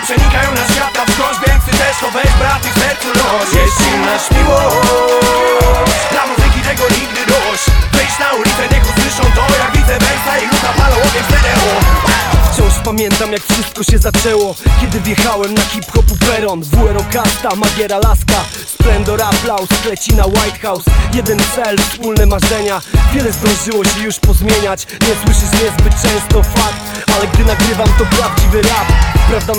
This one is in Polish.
przenikają na świat na wskroś, więc ty też to weź brat i w sercu los. Jest inna miłość, dla muzyki tego nigdy dość. Wyjść na ulicę, niech usłyszą to, jak widzę Benza i Luka palą ogień w stereo. Wciąż pamiętam, jak wszystko się zaczęło, kiedy wjechałem na hip-hopu peron. WRO Kasta, Magiera Laska, Splendor, aplauz, Klecina, White House. Jeden cel, wspólne marzenia. Wiele zdążyło się już pozmieniać. Nie słyszysz niezbyt często fakt, ale gdy nagrywam to prawdziwy rap. Prawda